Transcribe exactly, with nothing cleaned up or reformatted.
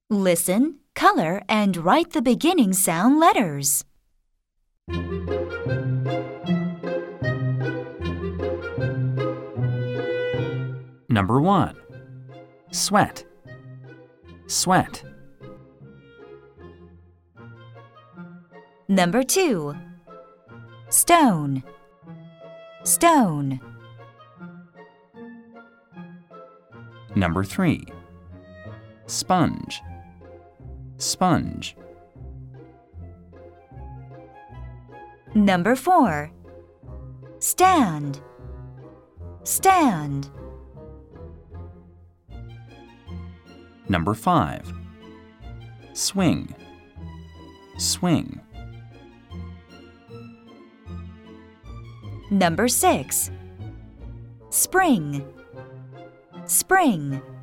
Listen, color, and write the beginning sound letters. Number one. Sweat. Sweat. Number two. Stone. Stone. Number three. Sponge. Sponge. Number four. Stand. Stand. Number five. Swing. Swing. Number six. Spring. Spring.